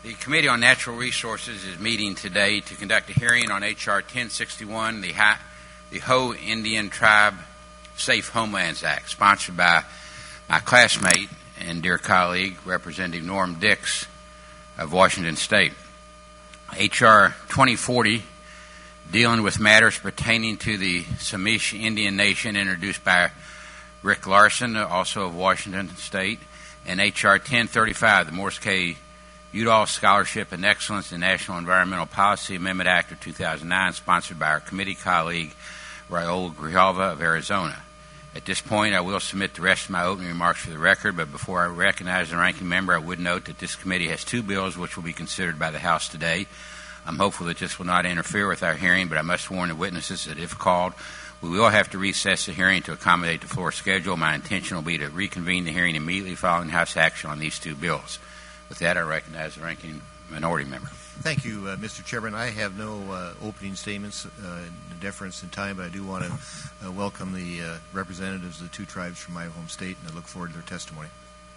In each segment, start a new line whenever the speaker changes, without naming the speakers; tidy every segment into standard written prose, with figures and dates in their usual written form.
The Committee on Natural Resources is meeting today to conduct a hearing on H.R. 1061, the Hoh Indian Tribe Safe Homelands Act, sponsored by my classmate and dear colleague, Representative Norm Dix of Washington State. H.R. 2040, dealing with matters pertaining to the Samish Indian Nation, introduced by Rick Larson, also of Washington State, and H.R. 1035, the Morris K. Udall Scholarship and Excellence in National Environmental Policy Amendment Act of 2009, sponsored by our committee colleague, Raul Grijalva of Arizona. At this point, I will submit the rest of my opening remarks for the record, but before I recognize the ranking member, I would note that this committee has two bills which will be considered by the House today. I'm hopeful that this will not interfere with our hearing, but I must warn the witnesses that if called, we will have to recess the hearing to accommodate the floor schedule. My intention will be to reconvene the hearing immediately following House action on these two bills. With that, I recognize the ranking minority member.
Thank you, Mr. Chairman. I have no opening statements, deference in time, but I do want to welcome the representatives of the two tribes from my home state, and I look forward to their testimony.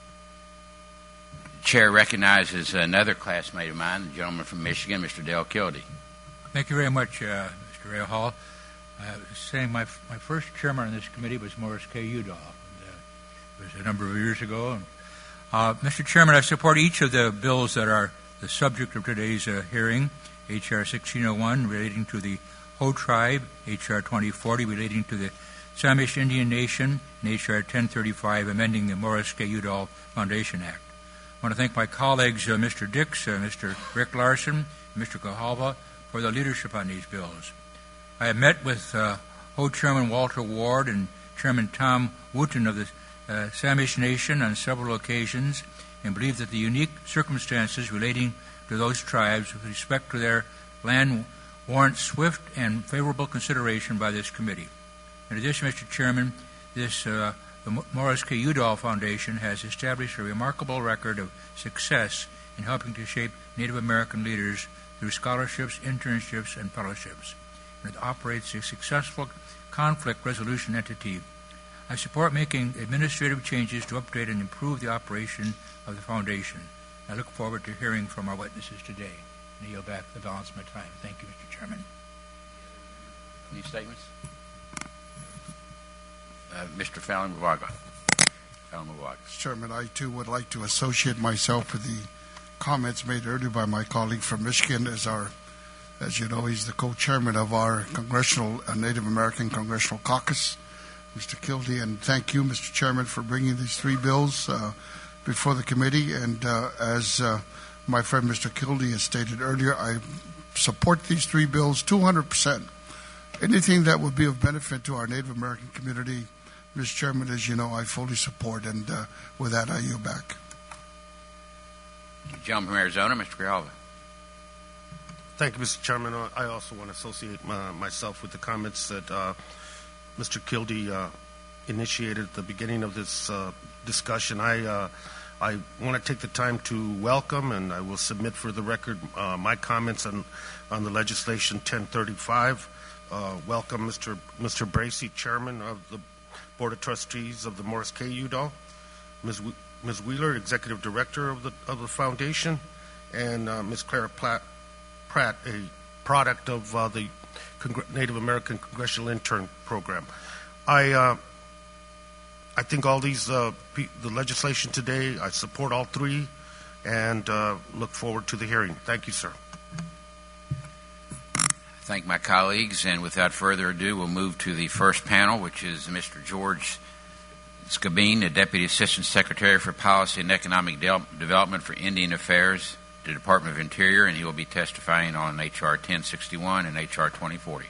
The Chair recognizes another classmate of mine, the gentleman from Michigan, Mr. Dale Kildee.
Thank you very much, Mr. Ray Hall. Saying my first chairman on this committee was Morris K. Udall. It was a number of years ago. Mr. Chairman, I support each of the bills that are the subject of today's hearing. H.R. 1601 relating to the Hoh Tribe, H.R. 2040 relating to the Samish Indian Nation, and H.R. 1035 amending the Morris K. Udall Foundation Act. I want to thank my colleagues, Mr. Dix, Mr. Rick Larson, and Mr. Grijalva for their leadership on these bills. I have met with Hoh Chairman Walter Ward and Chairman Tom Wooten of the Samish Nation on several occasions, and believe that the unique circumstances relating to those tribes with respect to their land warrant swift and favorable consideration by this committee. In addition, Mr. Chairman, the Morris K. Udall Foundation has established a remarkable record of success in helping to shape Native American leaders through scholarships, internships, and fellowships. And it operates a successful conflict resolution entity. I support making administrative changes to update and improve the operation of the foundation. I look forward to hearing from our witnesses today. And I yield back the balance of my time. Thank you, Mr. Chairman.
Any statements? Mr. Fallon Muwaga.
Mr. Chairman, I too would like to associate myself with the comments made earlier by my colleague from Michigan. As you know, he's the co-chairman of our Native American Congressional Caucus, Mr. Kildee, and thank you, Mr. Chairman, for bringing these three bills before the committee. And as my friend Mr. Kildee has stated earlier, I support these three bills 200%. Anything that would be of benefit to our Native American community, Mr. Chairman, as you know, I fully support. And with that, I yield back.
Gentleman from Arizona, Mr. Grijalva.
Thank you, Mr. Chairman. I also want to associate myself with the comments that Mr. Kildee initiated at the beginning of this discussion. I want to take the time to welcome, and I will submit for the record my comments on the legislation 1035. Welcome, Mr. Bracey, Chairman of the Board of Trustees of the Morris K. Udall, Ms. Wheeler, Executive Director of the Foundation, and Ms. Clara Pratt, a product of the Native American Congressional Intern Program. I think all these the legislation today, I support all three, and look forward to the hearing. Thank you, sir.
Thank my colleagues, and without further ado, we'll move to the first panel, which is Mr. George Scabine, the Deputy Assistant Secretary for Policy and Economic Development for Indian Affairs, the Department of Interior, and he will be testifying on H.R. 1061 and H.R. 2040.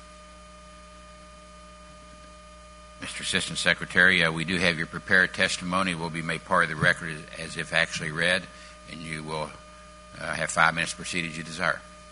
Mr. Assistant Secretary, we do have your prepared testimony. It will be made part of the record as if actually read, and you will have 5 minutes to proceed as you desire.